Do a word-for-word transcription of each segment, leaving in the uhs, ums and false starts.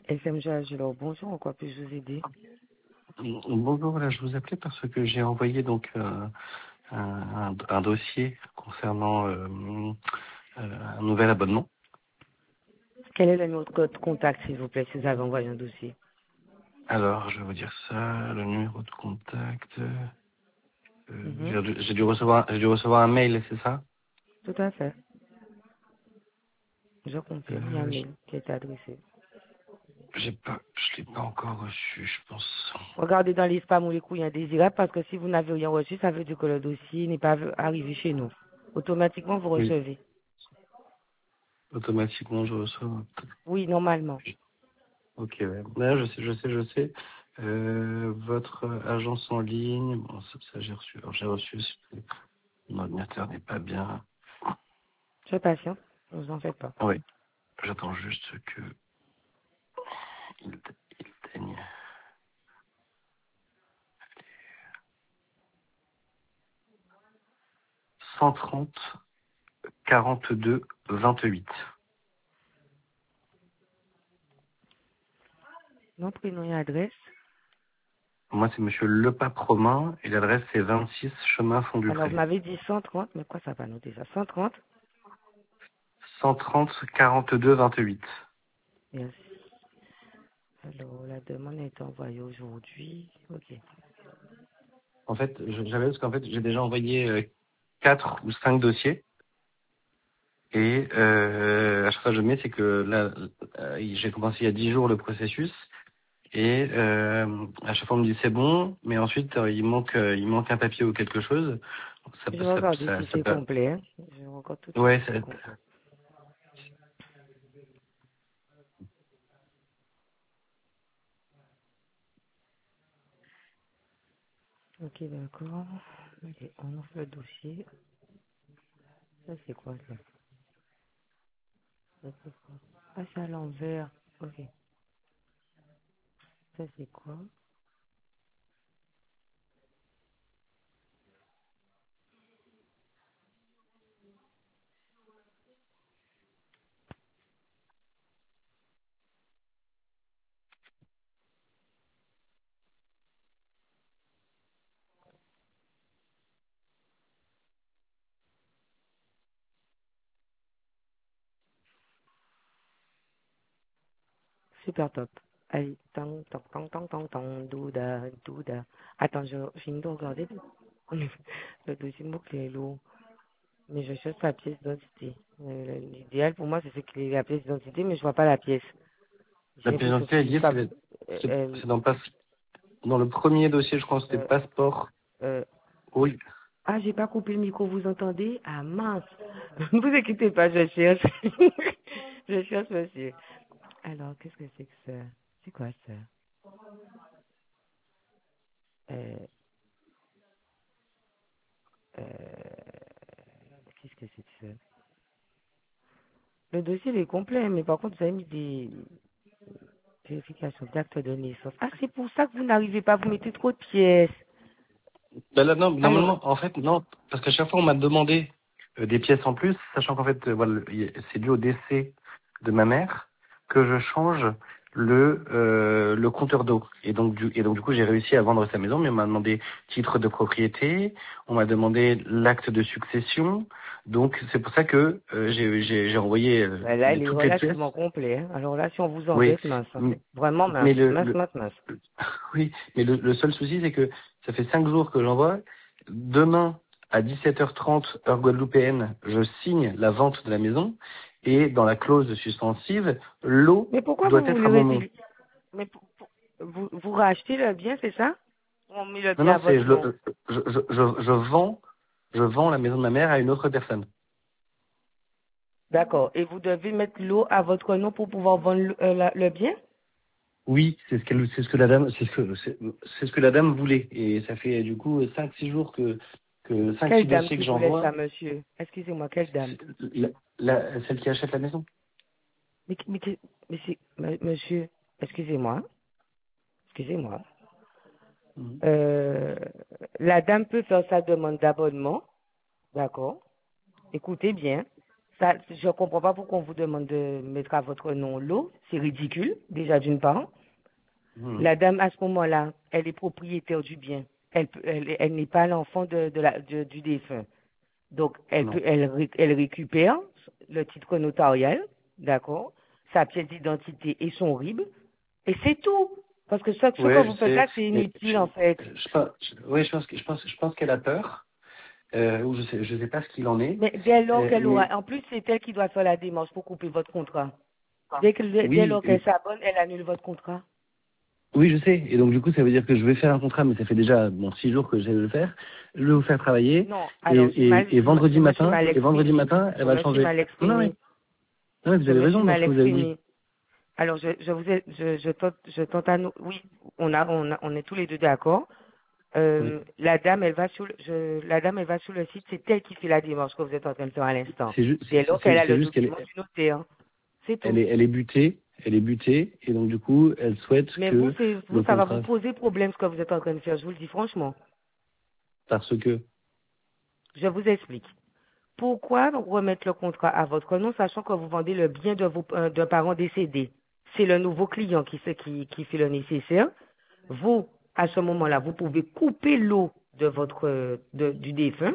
S M G Agilor, bonjour, en quoi puis-je vous aider? Bonjour, voilà, je vous appelais parce que j'ai envoyé donc euh, un, un- un dossier concernant euh, euh, un nouvel abonnement. Quel est le numéro de code contact, s'il vous plaît, si vous avez envoyé un dossier? Alors, je vais vous dire ça, le numéro de contact. euh, Mhm. j'ai dû j'ai dû recevoir, j'ai dû recevoir un mail, c'est ça? Tout à fait. Je confirme, il y a un euh, mail qui est adressé. J'ai pas, je l'ai pas encore reçu, je pense. Regardez dans les spams ou les courriers indésirables, parce que si vous n'avez rien reçu, ça veut dire que le dossier n'est pas arrivé chez nous. Automatiquement, vous Oui, recevez. automatiquement je reçois. Oui, normalement. Ok, ouais. Là, je sais, je sais, je sais. Euh, votre agence en ligne, bon, ça, ça, j'ai reçu. Alors, j'ai reçu. Mon ordinateur n'est pas bien. Je suis patient, ne vous en faites pas. Ah oui, j'attends juste que il, il daigne. cent trente, quarante-deux, vingt-huit. Nom, prénom et adresse. Moi, c'est monsieur Lepape Romain et l'adresse c'est vingt-six chemin Fond du Alors, vous Pré. m'avez dit cent trente, mais quoi ça va noter ça? cent trente? cent trente, quarante-deux, vingt-huit. Merci. Alors, la demande est envoyée aujourd'hui. Ok. En fait, je- j'avais parce qu'en fait, j'ai déjà envoyé euh, quatre ou cinq dossiers. Et euh, à chaque fois que je mets, c'est que là, euh, j'ai commencé il y a dix jours le processus. Et euh, à chaque fois on me dit c'est bon, mais ensuite euh, il manque euh, il manque un papier ou quelque chose. Ça Je peut vais ça regarder ça, si ça c'est peut. complet. Hein. Je regarde tout de suite Ouais, si ça, c'est complet. Ok, d'accord. Ok, on ouvre le dossier. Ça, c'est quoi, ça? Ça, c'est quoi? Ah, c'est à l'envers. Ok. Ça, c'est quoi? Super top. Allez, tang, tang, tang, tang, tang, tang, douda, douda. Attends, je finis de regarder. Le dossier de mots-clés est lourd. Mais je cherche la pièce d'identité. Euh, L'idéal pour moi, c'est ce qu'il y ait la pièce d'identité, mais je vois pas la pièce. la J'ai pièce l'impression d'identité que elle c'est y une est, fab... c'est Euh, c'est euh, c'est dans le passe dans le premier dossier, je crois que c'était euh, passeport. euh, Oui. Ah, j'ai pas coupé le micro, vous entendez? Ah mince. Ne vous inquiétez pas, je cherche. Je cherche, monsieur. Alors, qu'est-ce que c'est que ça? C'est quoi ça? Euh, euh, qu'est-ce que c'est que ça? Le dossier il est complet, mais par contre, vous avez mis des vérifications d'actes de naissance. Ah, c'est pour ça que vous n'arrivez pas, vous mettez trop de pièces. Ben là, non, Alors, normalement, en fait, non, parce qu'à chaque fois on m'a demandé euh, des pièces en plus, sachant qu'en fait, euh, voilà, il y a- c'est dû au décès de ma mère que je change le euh, le compteur d'eau. Et donc du et donc du coup j'ai réussi à vendre sa maison, mais on m'a demandé titre de propriété, on m'a demandé l'acte de succession. Donc c'est pour ça que euh, j'ai j'ai j'ai envoyé euh, ben là, les, il est toutes les pièces. relativement complet. Hein. Alors là, si on vous Oui, embête, mince. Hein. mais, Vraiment mince, mais le, mince, le mince, mince. oui, mais le, le seul souci c'est que ça fait cinq jours que j'envoie. Demain à dix-sept heures trente heure guadeloupéenne, je signe la vente de la maison et dans la clause suspensive, l'eau Mais pourquoi doit vous être voulez à mon nom. résilier? Mais pour- pour- vous, vous rachetez le bien, c'est ça? On met le Non, bien à non, c'est votre je, nom. le- je, je, je, je vends je vends la maison de ma mère à une autre personne. D'accord. Et vous devez mettre l'eau à votre nom pour pouvoir vendre le, euh, la- le bien? Oui, c'est ce qu'elle c'est ce que la dame c'est ce que c'est c'est ce que la dame voulait et ça fait du coup cinq six jours que que cinq Quelle six dame dossiers qui que voulait j'envoie. ça, monsieur? Excusez-moi, quelle dame? C'est- La, la- celle qui achète la maison. Mais, mais, mais c'est, mais- monsieur, excusez-moi, excusez-moi. Mhm. Euh, la dame peut faire sa demande d'abonnement, d'accord? Écoutez bien. Ça, je comprends pas pourquoi on vous demande de mettre à votre nom l'eau. C'est ridicule, déjà d'une part. Mhm. La dame, à ce moment-là, elle est propriétaire du bien. Elle, peut- elle, elle n'est pas l'enfant de, de la, de- du défunt. Donc, elle peut, Non. elle, ré- elle récupère le titre notarial, d'accord, sa pièce d'identité et son R I B, et c'est tout. Parce que ce, ce que Ouais, je vous faites sais. là, c'est Mais inutile, je, en fait. je, pense, je, ouais, je pense que je pense, je pense qu'elle a peur. Euh, ou je sais, je sais pas ce qu'il en est. Mais dès lors Euh, qu'elle aura, mais en plus, c'est elle qui doit faire la démarche pour couper votre contrat. Dès, que, dès oui, lors qu'elle s'abonne, elle annule votre contrat. oui, je sais. Et donc du coup, ça veut dire que je vais faire un contrat, mais ça fait déjà bon six jours que je vais le faire. Je vais vous faire travailler. Non, Et, alors, j'ai mal, et, et je, me vendredi je me suis matin, mal et vendredi exprimée. matin, elle Je va le me suis changer. mal Non, non, mais, exprimée. non, mais vous Je avez me suis raison dans ce mal que vous avez dit. exprimée. Alors, je, je vous ai, je, je tente, je tente à nous, oui, on a, on a, on est tous les deux d'accord. Oui. Euh, la dame, elle va sur le, je, la dame, elle va sur le site, c'est elle qui fait la démarche que vous êtes en train de faire à l'instant. C'est juste, Dès lors qu'elle c'est a c'est le juste qu'elle document est, du notaire. C'est elle tout. est, elle est butée, elle est butée, et donc du coup, elle souhaite Mais vous, que c'est, vous, le ça va vous contrat, poser problème ce que vous êtes en train de faire, je vous le dis franchement. parce que, Je vous explique. Pourquoi remettre le contrat à votre nom, sachant que vous vendez le bien de vos, euh, d'un parent décédé? C'est le nouveau client qui, se- qui, qui fait le nécessaire. Vous, à ce moment-là, vous pouvez couper l'eau de votre, euh, de- du défunt.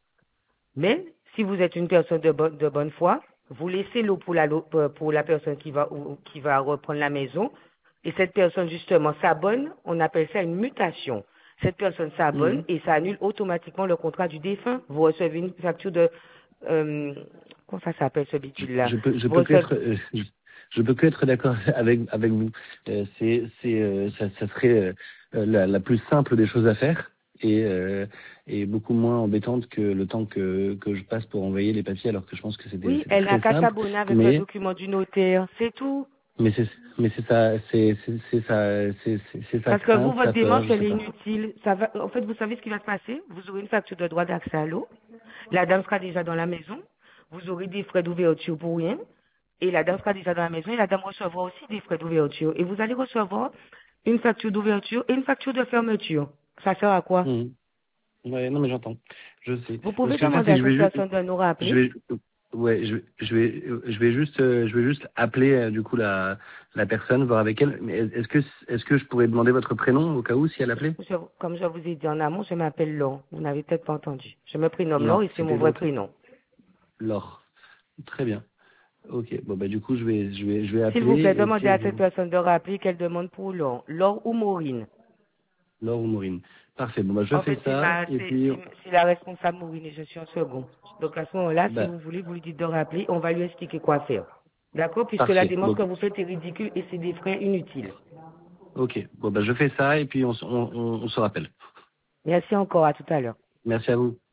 Mais si vous êtes une personne de, bonne de bonne foi, vous laissez l'eau pour la, pour pour la personne qui va, ou- qui va reprendre la maison. Et cette personne, justement, s'abonne. On appelle ça une mutation. Cette personne s'abonne Mhm. et ça annule automatiquement le contrat du défunt. Vous recevez une facture de... Euh, comment ça s'appelle ce bidule-là? je peux, je Vous peux que recevez... être, euh, je, je peux que être d'accord avec avec vous. Euh, c'est, c'est, euh, ça, ça serait euh, la, la plus simple des choses à faire et euh, et beaucoup moins embêtante que le temps que que je passe pour envoyer les papiers, alors que je pense que c'était Oui, c'était elle n'a très qu'à simple. s'abonner avec le Mais document du notaire. C'est tout. mais c'est mais c'est ça, c'est c'est c'est ça, c'est c'est c'est sa Parce que vous, crainte, votre sa peur, démarche, je elle sais est pas. inutile. Ça va, en fait, vous savez ce qui va se passer? Vous aurez une facture de droit d'accès à l'eau. La dame sera déjà dans la maison. Vous aurez des frais d'ouverture pour rien. Et la dame sera déjà dans la maison et la dame recevra aussi des frais d'ouverture. Et vous allez recevoir une facture d'ouverture et une facture de fermeture. Ça sert à quoi? Mhm. Ouais, non mais j'entends, je sais. Vous Ce pouvez que je vais faire, demander c'est à que je cette vais juste, personne de nous je rappeler. vais, ouais, je, je vais, je vais juste, euh, je vais juste appeler euh, du coup la, la personne, voir avec elle. Mais est-ce que, est-ce que je pourrais demander votre prénom au cas où si elle appelait? Je- comme je vous ai dit en amont, je m'appelle Laure. Vous n'avez peut-être pas entendu. Je me prénomme Non, Laure et c'est mon c'était vrai donc prénom. Laure. Très bien. Ok. Bon bah du coup je vais, je vais, je vais S'il vous plaît, appeler et demandez puis à je, cette personne de rappeler qu'elle demande pour Laure. Laure ou Maureen. Laure ou Maureen. Parfait. Bon bah je En fais fait, c'est ça ma, et c'est, puis c'est, c'est la responsable Maureen et je suis en second. Donc à ce moment-là, si bah vous voulez, vous lui dites de rappeler, on va lui expliquer quoi faire. D'accord? Puisque la parfait. démarche Bon, que vous faites est ridicule et c'est des frais inutiles. ok. Bon bah je fais ça et puis on, s- on, on, on se rappelle. Merci encore, à tout à l'heure. Merci à vous.